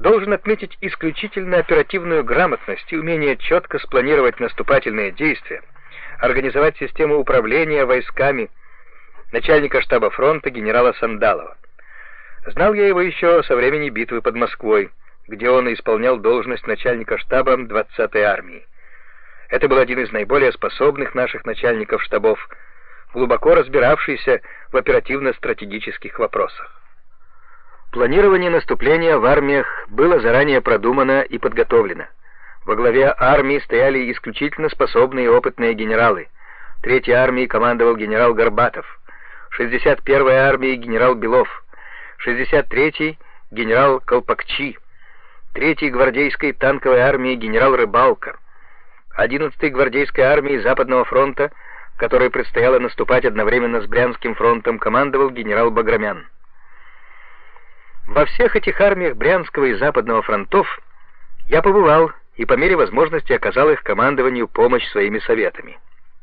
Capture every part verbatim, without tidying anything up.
должен отметить исключительно оперативную грамотность и умение четко спланировать наступательные действия, организовать систему управления войсками начальника штаба фронта генерала Сандалова. Знал я его еще со времени битвы под Москвой, где он исполнял должность начальника штаба двадцатой армии. Это был один из наиболее способных наших начальников штабов, глубоко разбиравшийся в оперативно-стратегических вопросах. Планирование наступления в армиях было заранее продумано и подготовлено. Во главе армии стояли исключительно способные и опытные генералы. Третьей армией командовал генерал Горбатов, шестьдесят первой армией генерал Белов, шестьдесят третьей генерал Колпакчи, третьей гвардейской танковой армией генерал Рыбалка, одиннадцатой гвардейской армией Западного фронта, которой предстояло наступать одновременно с Брянским фронтом, командовал генерал Баграмян. Во всех этих армиях Брянского и Западного фронтов я побывал и по мере возможности оказал их командованию помощь своими советами.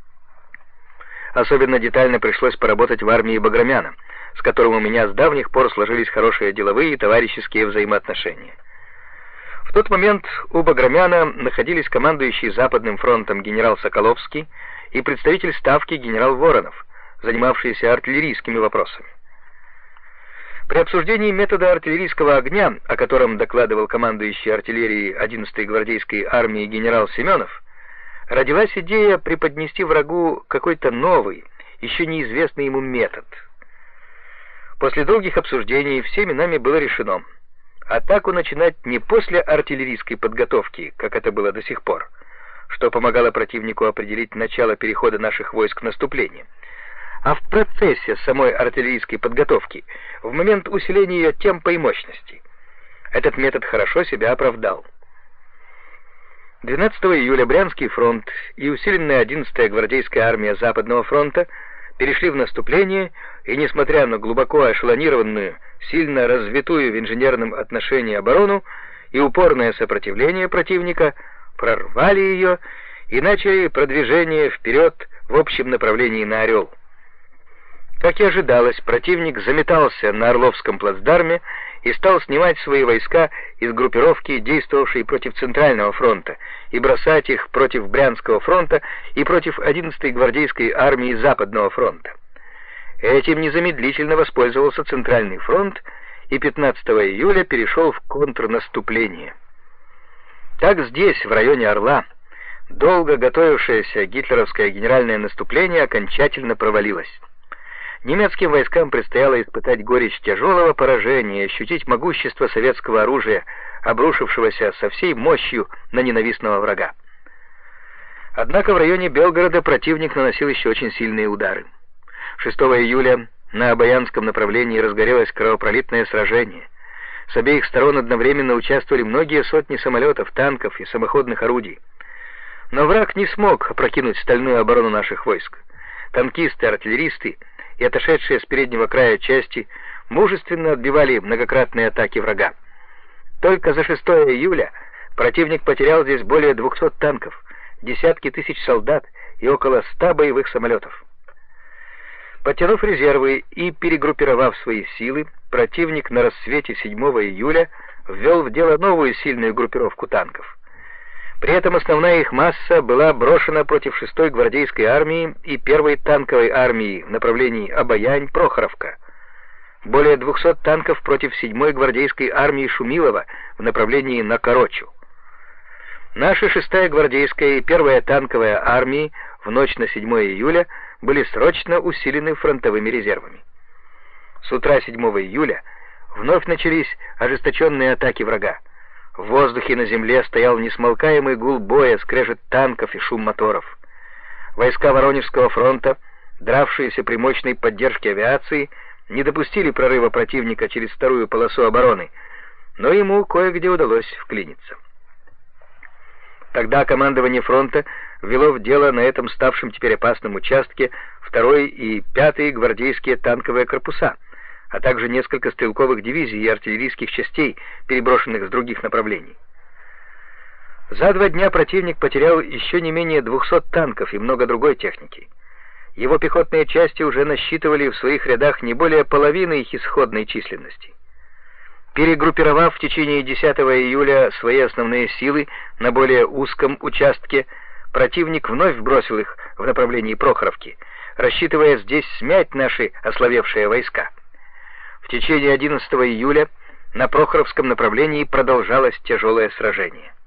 Особенно детально пришлось поработать в армии Баграмяна, с которым у меня с давних пор сложились хорошие деловые и товарищеские взаимоотношения. В тот момент у Баграмяна находились командующий Западным фронтом генерал Соколовский и представитель ставки генерал Воронов, занимавшийся артиллерийскими вопросами. При обсуждении метода артиллерийского огня, о котором докладывал командующий артиллерией одиннадцатой гвардейской армии генерал Семенов, родилась идея преподнести врагу какой-то новый, еще неизвестный ему метод. После долгих обсуждений всеми нами было решено атаку начинать не после артиллерийской подготовки, как это было до сих пор, что помогало противнику определить начало перехода наших войск в наступление, а в процессе самой артиллерийской подготовки, в момент усиления ее темпа и мощности. Этот метод хорошо себя оправдал. двенадцатого июля Брянский фронт и усиленная одиннадцатая гвардейская армия Западного фронта перешли в наступление, и, несмотря на глубоко эшелонированную, сильно развитую в инженерном отношении оборону и упорное сопротивление противника, прорвали ее и начали продвижение вперед в общем направлении на Орел. Как и ожидалось, противник заметался на Орловском плацдарме и стал снимать свои войска из группировки, действовавшей против Центрального фронта, и бросать их против Брянского фронта и против одиннадцатой гвардейской армии Западного фронта. Этим незамедлительно воспользовался Центральный фронт и пятнадцатого июля перешел в контрнаступление. Так здесь, в районе Орла, долго готовившееся гитлеровское генеральное наступление окончательно провалилось. Немецким войскам предстояло испытать горечь тяжелого поражения и ощутить могущество советского оружия, обрушившегося со всей мощью на ненавистного врага. Однако в районе Белгорода противник наносил еще очень сильные удары. шестого июля на Обаянском направлении разгорелось кровопролитное сражение. С обеих сторон одновременно участвовали многие сотни самолетов, танков и самоходных орудий. Но враг не смог опрокинуть стальную оборону наших войск. Танкисты, артиллеристы и отошедшие с переднего края части мужественно отбивали многократные атаки врага. Только за шестого июля противник потерял здесь более двухсот танков, десятки тысяч солдат и около ста боевых самолетов. Подтянув резервы и перегруппировав свои силы, противник на рассвете седьмого июля ввел в дело новую сильную группировку танков. При этом основная их масса была брошена против шестой гвардейской армии и первой танковой армии в направлении Обаянь-Прохоровка. Более двухсот танков против седьмой гвардейской армии Шумилова в направлении на Корочу. Наши шестая гвардейская и первая танковая армии в ночь на седьмое июля были срочно усилены фронтовыми резервами. С утра седьмого июля вновь начались ожесточенные атаки врага. В воздухе и на земле стоял несмолкаемый гул боя, скрежет танков и шум моторов. Войска Воронежского фронта, дравшиеся при мощной поддержке авиации, не допустили прорыва противника через вторую полосу обороны, но ему кое-где удалось вклиниться. Тогда командование фронта ввело в дело на этом ставшем теперь опасном участке второй и пятый гвардейские танковые корпуса, а также несколько стрелковых дивизий и артиллерийских частей, переброшенных с других направлений. За два дня противник потерял еще не менее двухсот танков и много другой техники. Его пехотные части уже насчитывали в своих рядах не более половины их исходной численности. Перегруппировав в течение десятого июля свои основные силы на более узком участке, противник вновь бросил их в направлении Прохоровки, рассчитывая здесь смять наши ослабевшие войска. В течение одиннадцатого июля на Прохоровском направлении продолжалось тяжелое сражение.